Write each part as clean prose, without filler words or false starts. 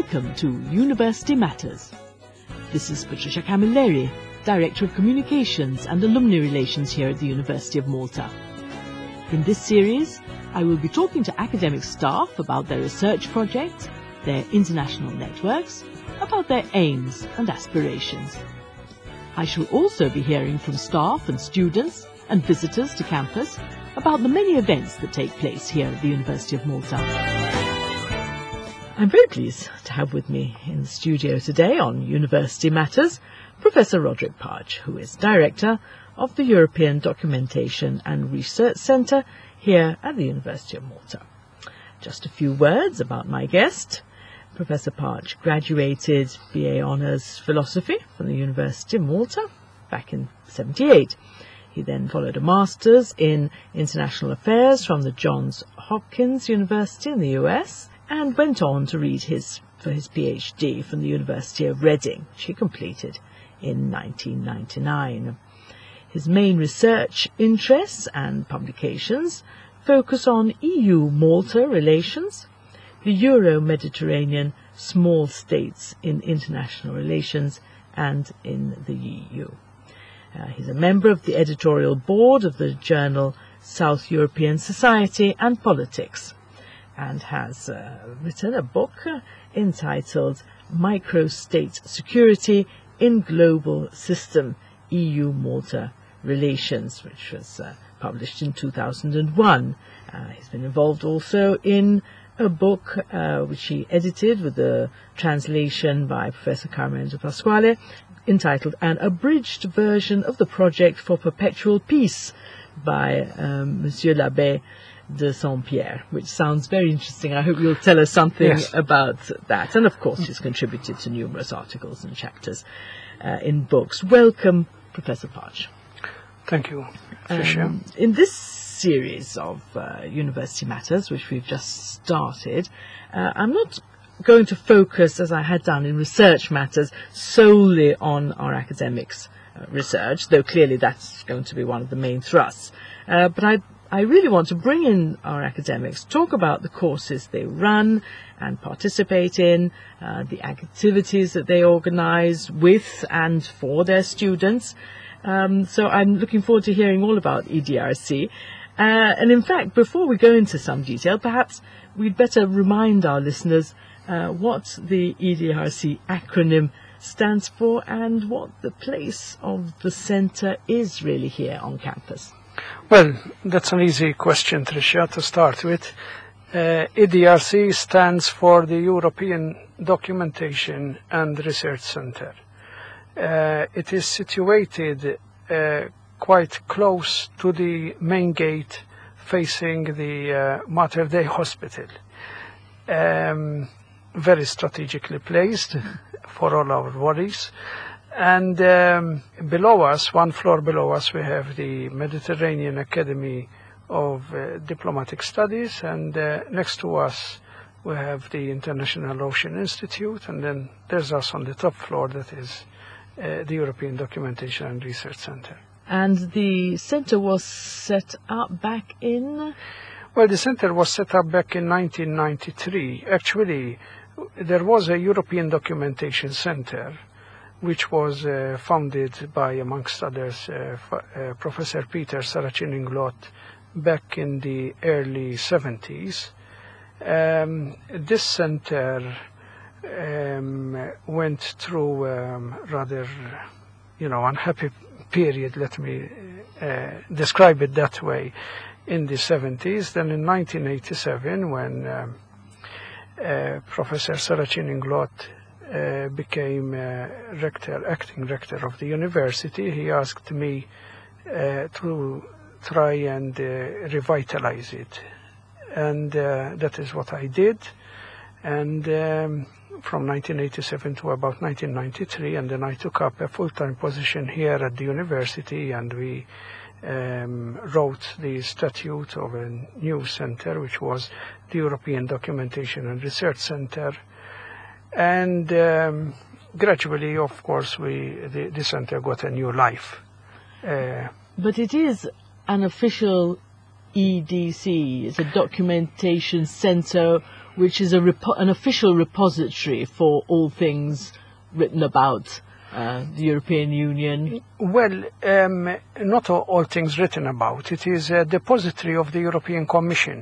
Welcome to University Matters. This is Patricia Camilleri, Director of Communications and Alumni Relations here at the University of Malta. In this series, I will be talking to academic staff about their research projects, their international networks, about their aims and aspirations. I shall also be hearing from staff and students and visitors to campus about the many events that take place here at the University of Malta. I'm very pleased to have with me in the studio today on University Matters Professor Roderick Parge, who is Director of the European Documentation and Research Centre here at the University of Malta. Just a few words about my guest. Professor Parge graduated BA Honours Philosophy from the University of Malta back in 1978. He then followed a Master's in International Affairs from the Johns Hopkins University in the US and went on to read for his PhD from the University of Reading, which he completed in 1999. His main research interests and publications focus on EU-Malta relations, the Euro-Mediterranean small states in international relations, and in the EU. He's a member of the editorial board of the journal South European Society and Politics, and has written a book entitled Microstate Security in Global System, EU-Malta Relations, which was published in 2001. He's been involved also in a book which he edited with the translation by Professor Carmen de Pasquale, entitled An Abridged Version of the Project for Perpetual Peace by Monsieur l'Abbé de Saint-Pierre, which sounds very interesting. I hope you'll tell us something about that. And of course, he's contributed to numerous articles and chapters in books. Welcome, Professor Parge. Thank you, Tricia. In this series of University Matters, which we've just started, I'm not going to focus, as I had done in research matters, solely on our academics' research, though clearly that's going to be one of the main thrusts. But I really want to bring in our academics, talk about the courses they run and participate in, the activities that they organize with and for their students. So I'm looking forward to hearing all about EDRC. And in fact, before we go into some detail, perhaps we'd better remind our listeners what the EDRC acronym stands for and what the place of the centre is really here on campus. Well, that's an easy question, Tricia, to start with. EDRC stands for the European Documentation and Research Centre. It is situated quite close to the main gate facing the Mater Dei Hospital. Very strategically placed for all our worries. And below us, one floor below us, we have the Mediterranean Academy of Diplomatic Studies, and next to us we have the International Ocean Institute, and then there's us on the top floor, that is the European Documentation and Research Centre. And the centre was set up back in? Well, the centre was set up back in 1993. Actually, there was a European Documentation Centre, which was founded by, amongst others, Professor Peter Sarachin-Inglot back in the early 70s. This centre went through rather, unhappy period, let me describe it that way, in the 70s. Then in 1987, when Professor Sarachin-Inglot became acting rector of the university, he asked me to try and revitalize it. And that is what I did. And from 1987 to about 1993, and then I took up a full-time position here at the university, and we wrote the statute of a new center, which was the European Documentation and Research Center. And gradually, of course, the center got a new life. But it is an official EDC, it's a documentation center which is an official repository for all things written about the European Union? Well, not all things written about. It is a depository of the European Commission.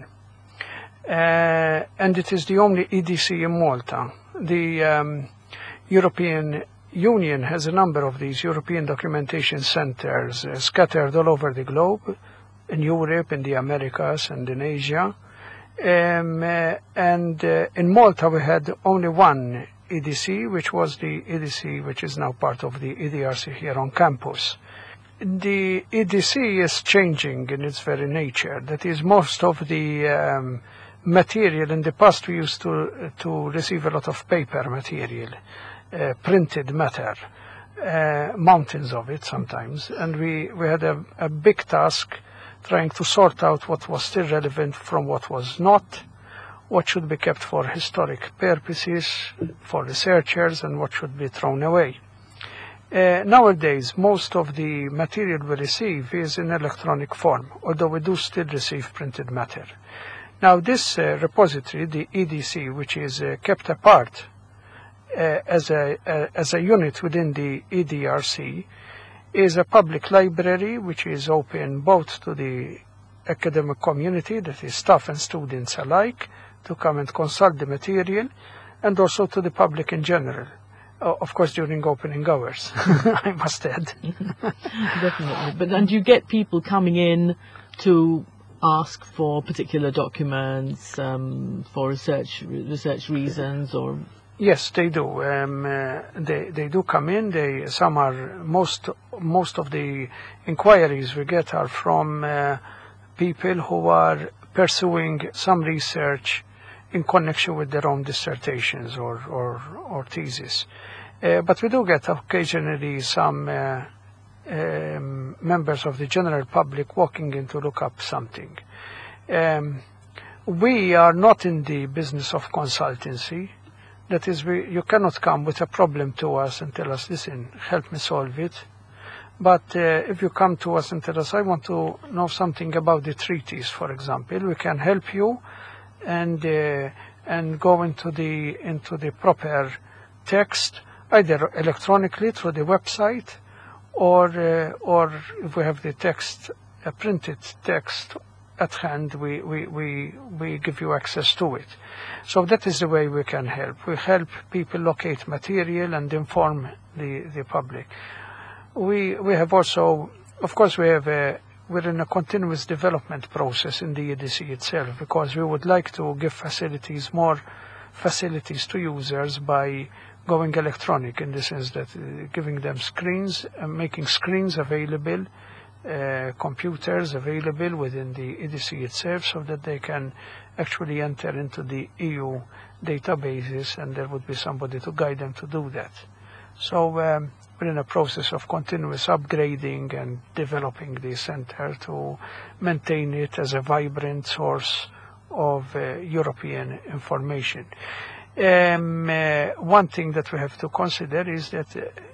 And it is the only EDC in Malta. The European Union has a number of these European documentation centers scattered all over the globe, in Europe, in the Americas, and in Asia. And in Malta we had only one EDC, which was the EDC which is now part of the EDRC here on campus. The EDC is changing in its very nature. That is, most of the material in the past we used to receive a lot of paper material, printed matter, mountains of it sometimes, and we had a big task trying to sort out what was still relevant from what was not, what should be kept for historic purposes, for researchers, and what should be thrown away. Nowadays, most of the material we receive is in electronic form, although we do still receive printed matter. Now, this repository, the EDC, which is kept apart as a unit within the EDRC, is a public library which is open both to the academic community, that is staff and students alike, to come and consult the material, and also to the public in general. Of course, during opening hours, I must add. Definitely. And you get people coming in to ask for particular documents for research reasons, or? Yes, they do. They do come in. Some are most of the inquiries we get are from people who are pursuing some research in connection with their own dissertations or thesis. But we do get occasionally some members of the general public walking in to look up something. We are not in the business of consultancy. That is, you cannot come with a problem to us and tell us, listen, help me solve it. But if you come to us and tell us, I want to know something about the treaties, for example, we can help you and go into the proper text, either electronically through the website, or if we have the text, a printed text at hand, we give you access to it. So that is the way we can help. We help people locate material and inform the public. We have also, of course, we're in a continuous development process in the EDC itself, because we would like to give more facilities to users by going electronic, in the sense that giving them screens, making screens available, computers available within the EDC itself, so that they can actually enter into the EU databases, and there would be somebody to guide them to do that. So we're in a process of continuous upgrading and developing the center to maintain it as a vibrant source of European information. One thing that we have to consider is that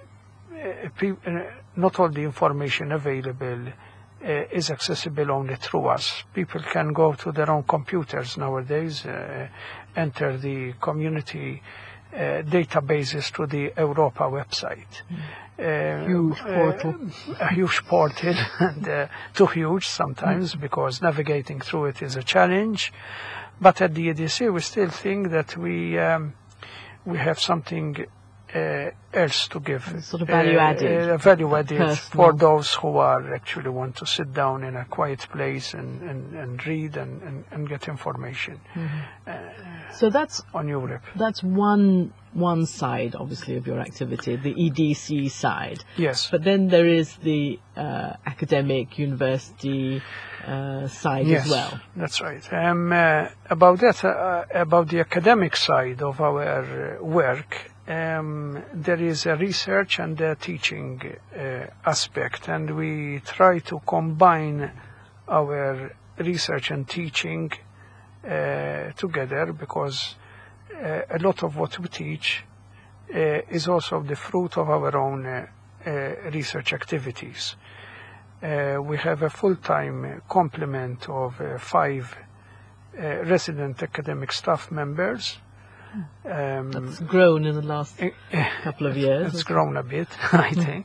not all the information available is accessible only through us. People can go to their own computers nowadays, enter the community databases through the Europa website. Huge portal. A huge portal, and too huge sometimes, because navigating through it is a challenge. But at the EDC, we still think that we have something else to give. Sort of value added. Value added for those who are actually want to sit down in a quiet place and read and get information. So that's on Europe. That's one side, obviously, of your activity, the EDC side. Yes. But then there is the academic university side as well. Yes, that's right. About the academic side of our work, there is a research and a teaching aspect, and we try to combine our research and teaching together, because a lot of what we teach is also the fruit of our own research activities. We have a full-time complement of 5 resident academic staff members. That's grown in the last couple of years. It's grown a bit, I think.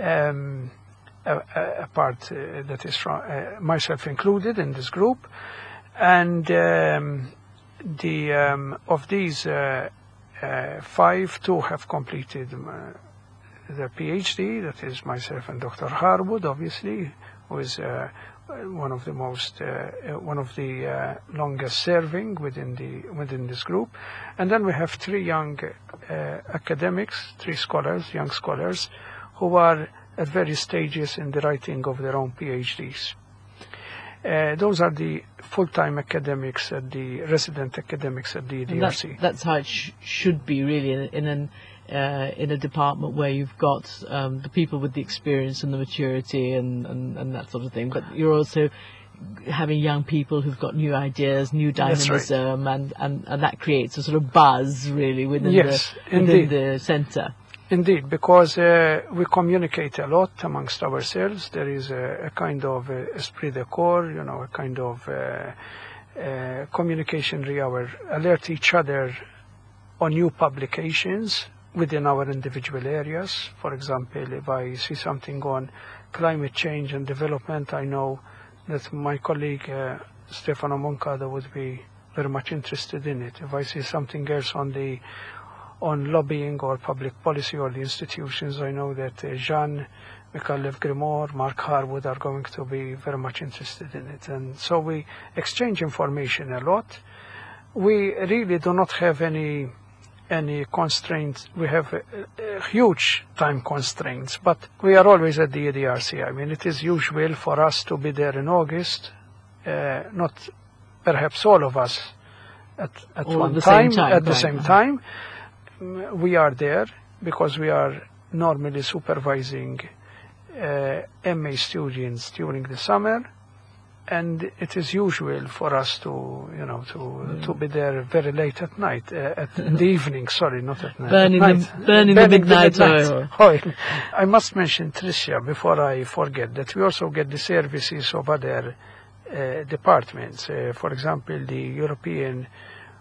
A part that is from myself included in this group, and of these 5, 2 have completed the PhD. That is myself and Dr. Harwood, obviously, who is one of the longest serving within this group. And then we have 3 young academics, 3 scholars, young scholars, who are at various stages in the writing of their own PhDs. Those are the full-time academics, the resident academics at the EDRC. That's how it should be, really, in a department where you've got the people with the experience and the maturity and that sort of thing. But you're also having young people who've got new ideas, new dynamism, right. and that creates a sort of buzz, really, within the centre. Indeed, because we communicate a lot amongst ourselves. There is a kind of esprit de corps, a kind of communication. We alert each other on new publications within our individual areas. For example, if I see something on climate change and development, I know that my colleague Stefano Moncada would be very much interested in it. If I see something else on lobbying or public policy or the institutions, I know that Jean, Micallef Grimoire, Mark Harwood are going to be very much interested in it. And so we exchange information a lot. We really do not have any constraints. We have huge time constraints, but we are always at the EDRC. I mean, it is usual for us to be there in August, not perhaps all of us at one time, at the same time. We are there because we are normally supervising MA students during the summer, and it is usual for us to be there very late at night, in the evening. Sorry, not at night. Burning the midnight oil. I must mention, Tricia, before I forget, that we also get the services of other departments. For example, the European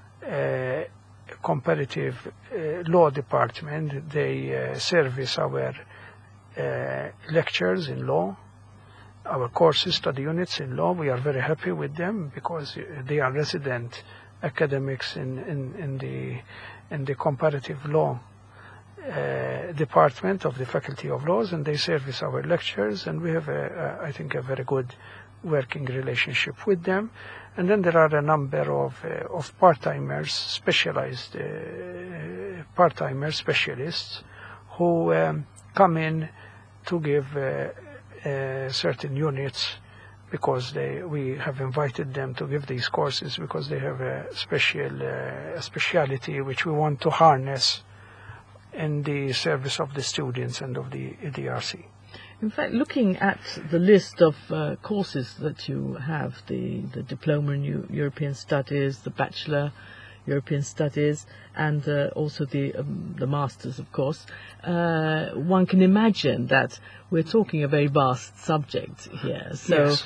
Comparative Law Department, they service our lectures in law, our courses, study units in law. We are very happy with them because they are resident academics in the comparative law department of the Faculty of Laws, and they service our lectures, and we have I think a very good working relationship with them. And then there are a number of part-timers, specialized part-timer specialists who come in to give certain units because we have invited them to give these courses because they have a speciality which we want to harness in the service of the students and of the EDRC. In fact, looking at the list of courses that you have, the Diploma in European Studies, the Bachelor European Studies, and also the Masters, of course, one can imagine that we're talking a very vast subject here. So yes.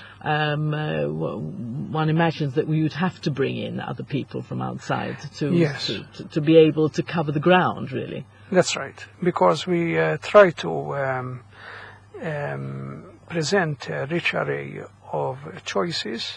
One imagines that we would have to bring in other people from outside to be able to cover the ground, really. That's right, because we try to present a rich array of choices.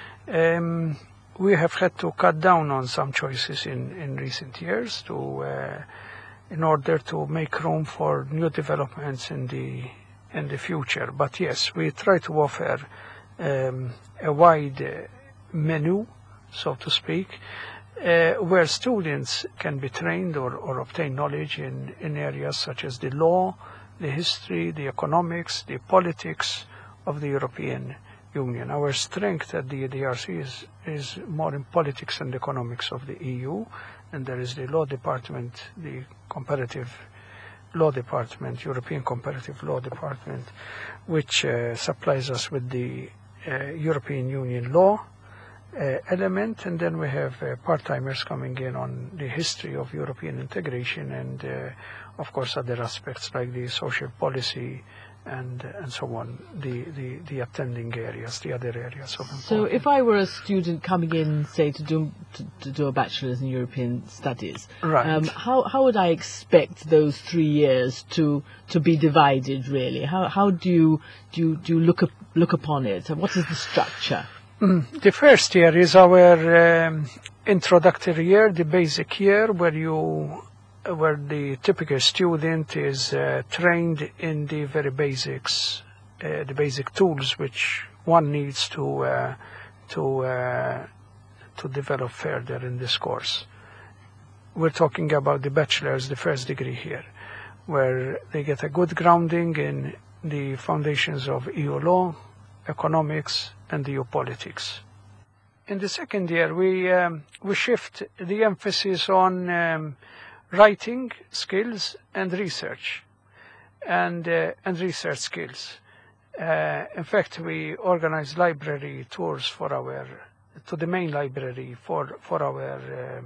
We have had to cut down on some choices in recent years in order to make room for new developments in the future. But yes, we try to offer a wide menu, so to speak, where students can be trained or obtain knowledge in areas such as the law, the history, the economics, the politics of the European Union. Our strength at the EDRC is more in politics and economics of the EU, and there is the law department, the comparative law department, European comparative law department, which supplies us with the European Union law element, and then we have part-timers coming in on the history of European integration and of course other aspects like the social policy and so on, the attending areas, the other areas of importance. So if I were a student coming in, say, to do a bachelor's in European studies, Right. How would I expect those 3 years to be divided, really? How do you look upon it? What is the structure? The first year is our introductory year, the basic year, where the typical student is trained in the very basics, the basic tools which one needs to develop further in this course. We're talking about the bachelor's, the first degree here, where they get a good grounding in the foundations of EU law, economics, and EU politics. In the second year, we shift the emphasis on writing skills and research, and research skills. In fact, we organize library tours to the main library for our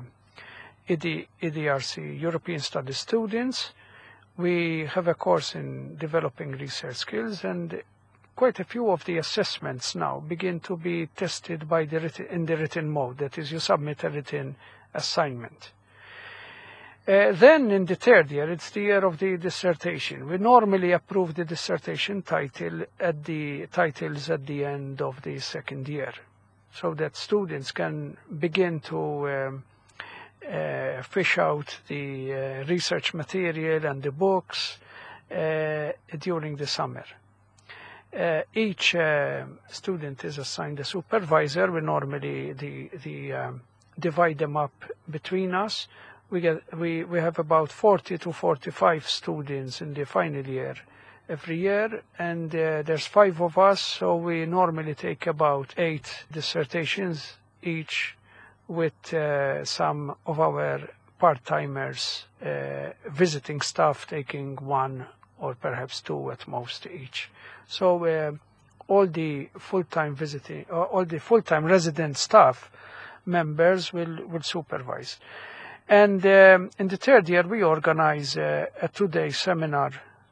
EDRC European Studies students. We have a course in developing research skills, and quite a few of the assessments now begin to be tested in the written mode. That is, you submit a written assignment. Then in the third year, it's the year of the dissertation. We normally approve the dissertation titles at the end of the second year, so that students can begin to fish out the research material and the books during the summer. Each student is assigned a supervisor. We normally divide them up between us. We have about 40 to 45 students in the final year every year, and there's 5 of us, so we normally take about 8 dissertations each, with some of our part-timers, visiting staff, taking 1 or perhaps 2 at most each. So all the full-time resident staff members will supervise. And in the third year, we organize a 2-day seminar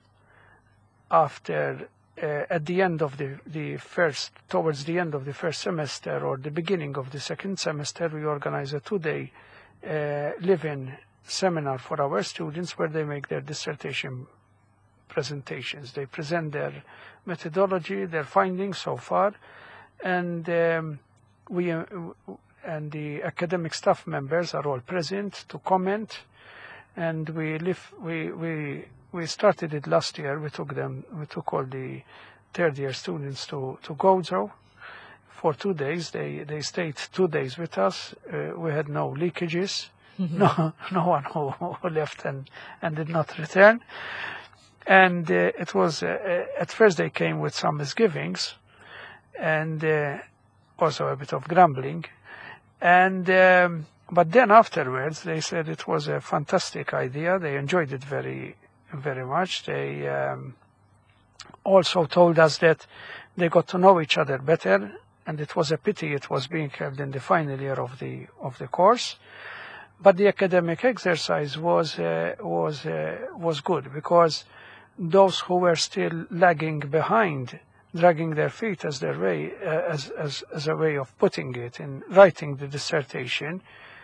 at the end of towards the end of the first semester or the beginning of the second semester. We organize a 2-day live-in seminar for our students, where they make their dissertation presentations. They present their methodology, their findings so far, and the academic staff members are all present to comment. And we started it last year. We took all the third year students to Gozo for 2 days. They stayed 2 days with us. We had no leakages, no one who left and did not return. And it was at first they came with some misgivings, and also a bit of grumbling. And but then afterwards, they said it was a fantastic idea. They enjoyed it very, very much. They also told us that they got to know each other better, and it was a pity it was being held in the final year of the course. But the academic exercise was good, because those who were still lagging behind, dragging their feet as a way of putting it in writing the dissertation,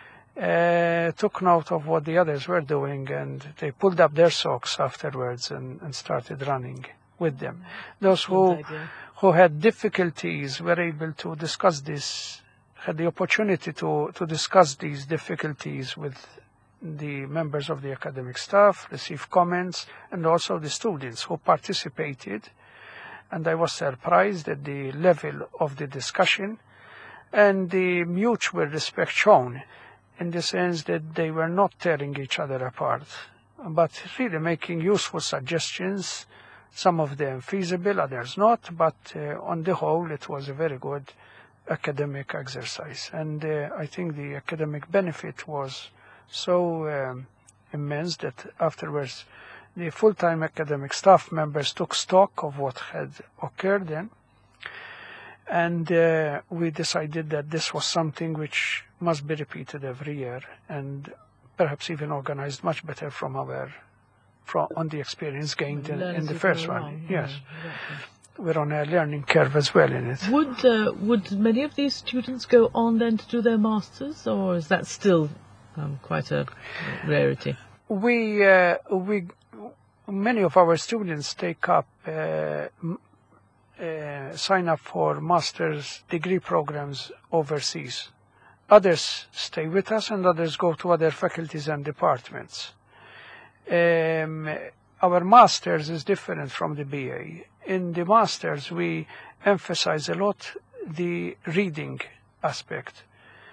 took note of what the others were doing, and they pulled up their socks afterwards and started running with them. Those who had difficulties were able to discuss this, had the opportunity to discuss these difficulties with the members of the academic staff, receive comments, and also the students who participated. And I was surprised at the level of the discussion and the mutual respect shown, in the sense that they were not tearing each other apart, but really making useful suggestions, some of them feasible, others not, but on the whole it was a very good academic exercise. And I think the academic benefit was so immense that afterwards the full-time academic staff members took stock of what had occurred then, and we decided that this was something which must be repeated every year, and perhaps even organized much better from our on the experience gained in Learn as the you first go one. along. Yes, Exactly. we're on a learning curve as well in it. Would many of these students go on then to do their masters, or is that still quite a rarity? Many of our students take up sign up for master's degree programs overseas. Others stay with us, and others go to other faculties and departments. Our master's is different from the BA. In the master's, we emphasize a lot the reading aspect.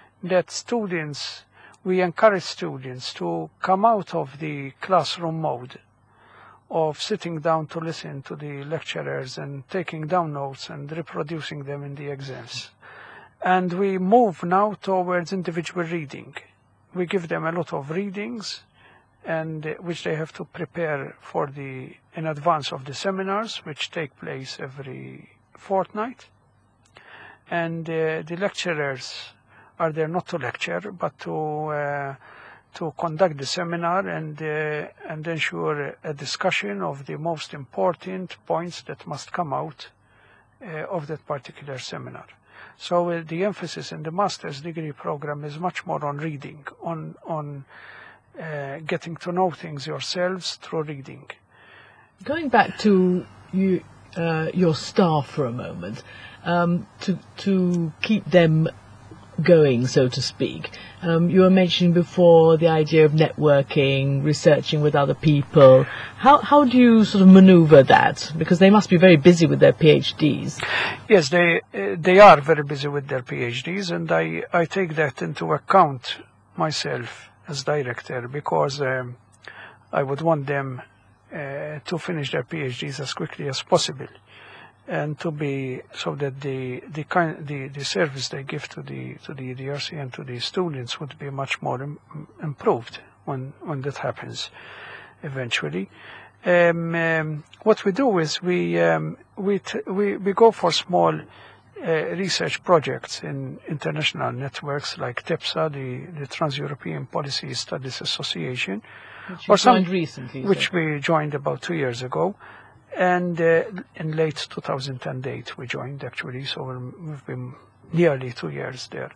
We encourage students to come out of the classroom mode of sitting down to listen to the lecturers and taking down notes and reproducing them in the exams. And we move now towards individual reading. We give them a lot of readings, and which they have to prepare for in advance of the seminars, which take place every fortnight. And the lecturers are there not to lecture, but to conduct the seminar and ensure a discussion of the most important points that must come out of that particular seminar. So the emphasis in the master's degree program is much more on reading, on getting to know things yourselves through reading. Going back to your staff for a moment, to keep them going, so to speak. You were mentioning before the idea of networking, researching with other people. How do you sort of maneuver that? Because they must be very busy with their PhDs. Yes, they are very busy with their PhDs, and I take that into account myself as director, because I would want them to finish their PhDs as quickly as possible, and to be so that the service they give to the EDRC and to the students would be much more improved when that happens eventually. What we do is we go for small research projects in international networks like TEPSA, the Trans-European Policy Studies Association, which we joined about 2 years ago. And in late 2008 we joined, actually, so we've been nearly 2 years there.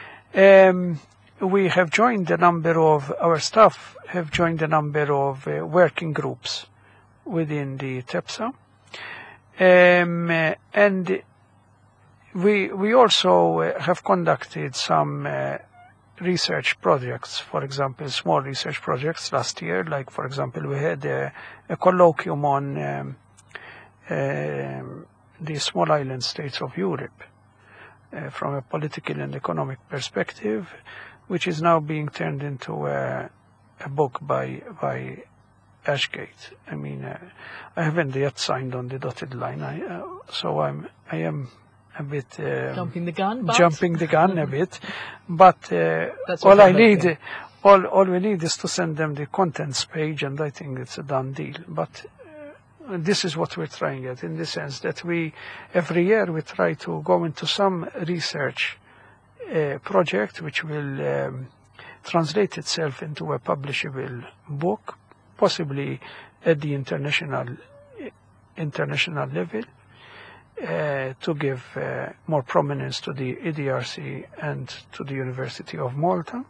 We have joined our staff have joined a number of working groups within the TEPSA. And we also have conducted some research projects, for example, small research projects last year. Like, for example, we had a colloquium on the small island states of Europe from a political and economic perspective, which is now being turned into a book by Ashgate. I mean, I haven't yet signed on the dotted line, so I am a bit jumping the gun a bit, but all we need is to send them the contents page, and I think it's a done deal. But this is what we're trying at, in the sense that every year we try to go into some research project which will translate itself into a publishable book, possibly at the international level, to give more prominence to the EDRC and to the University of Malta.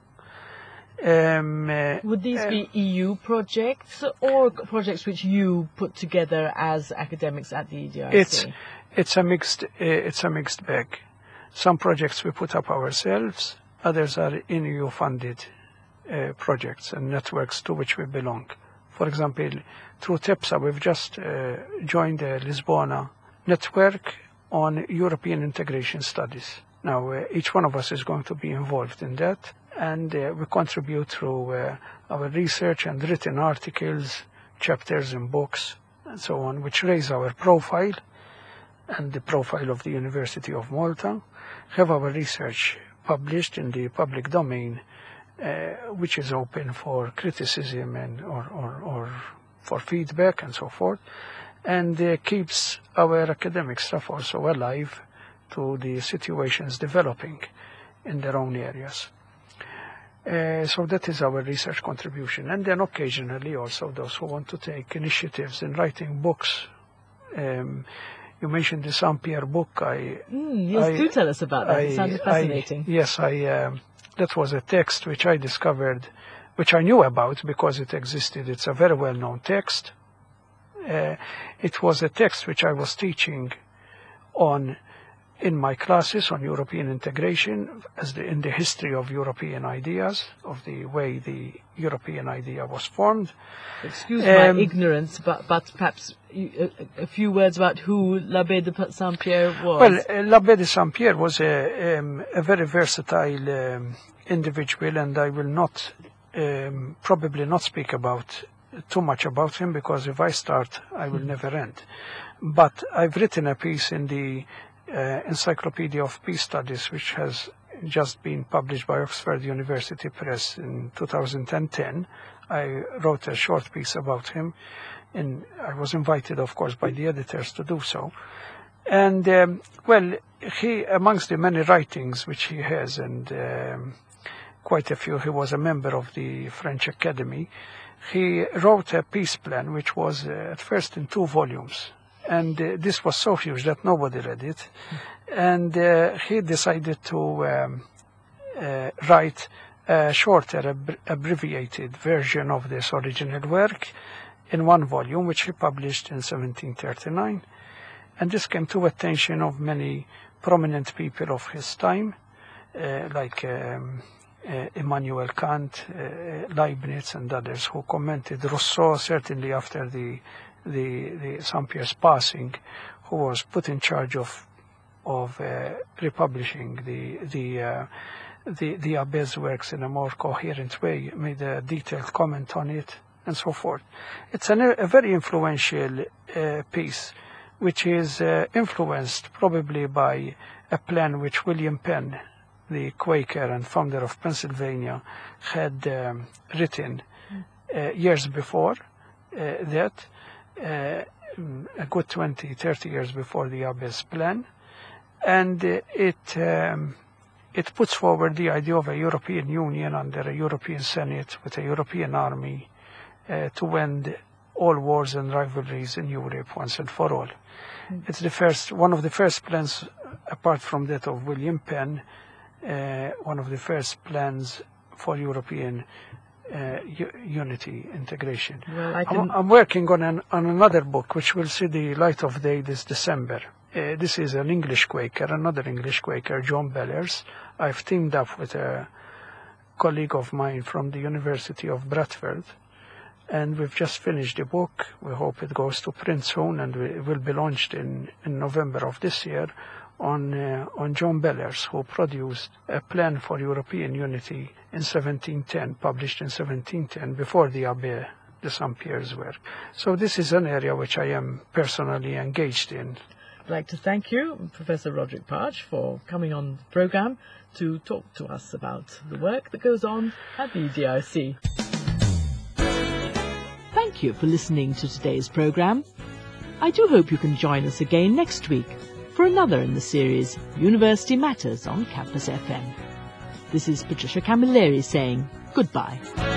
Would these be EU projects or projects which you put together as academics at the EDRC? It's a mixed bag. Some projects we put up ourselves, others are EU-funded projects and networks to which we belong. For example, through TEPSA, we've just joined the Lisbona network on European integration studies. Now, each one of us is going to be involved in that, and we contribute through our research and written articles, chapters in books, and so on, which raise our profile and the profile of the University of Malta, have our research published in the public domain, which is open for criticism and or for feedback and so forth, and keeps our academic staff also alive to the situations developing in their own areas. So that is our research contribution. And then occasionally also those who want to take initiatives in writing books. You mentioned the Saint-Pierre book. Do tell us about that. It sounded fascinating. That was a text which I discovered, which I knew about because it existed. It's a very well-known text. It was a text which I was teaching on in my classes on European integration, in the history of European ideas, of the way the European idea was formed. Excuse my ignorance, but perhaps a few words about who l'Abbé de Saint-Pierre was. Well, l'Abbé de Saint-Pierre was a very versatile individual, and I will not probably not speak about too much about him, because if I start, I will never end. But I've written a piece in the Encyclopedia of Peace Studies, which has just been published by Oxford University Press in 2010. I wrote a short piece about him, and I was invited, of course, by the editors to do so. And, he, amongst the many writings which he has, and quite a few, he was a member of the French Academy. He wrote a peace plan, which was at first in 2 volumes. And this was so huge that nobody read it. And he decided to write a shorter, abbreviated version of this original work in 1 volume, which he published in 1739. And this came to attention of many prominent people of his time, like Immanuel Kant, Leibniz, and others, who commented. Rousseau, certainly after the Saint-Pierre's passing, who was put in charge of republishing the Abbé's works in a more coherent way, made a detailed comment on it, and so forth. It's a very influential piece, which is influenced probably by a plan which William Penn, the Quaker and founder of Pennsylvania, had written years before that. A good 20, 30 years before the Abbé's plan, and it puts forward the idea of a European Union under a European Senate with a European army to end all wars and rivalries in Europe once and for all. It's one of the first plans, apart from that of William Penn, one of the first plans for European unity, integration. Well, I'm working on another book which will see the light of day this December. This is an English Quaker, another English Quaker, John Bellers. I've teamed up with a colleague of mine from the University of Bradford, and we've just finished the book. We hope it goes to print soon, and it will be launched in November of this year, on John Bellers, who produced a plan for European unity in 1710, published in 1710, before the Abbé de Saint-Pierre's work. So this is an area which I am personally engaged in. I'd like to thank you, Professor Roderick Parch, for coming on the programme to talk to us about the work that goes on at the EDRC. Thank you for listening to today's programme. I do hope you can join us again next week for another in the series University Matters on Campus FM. This is Patricia Camilleri saying goodbye.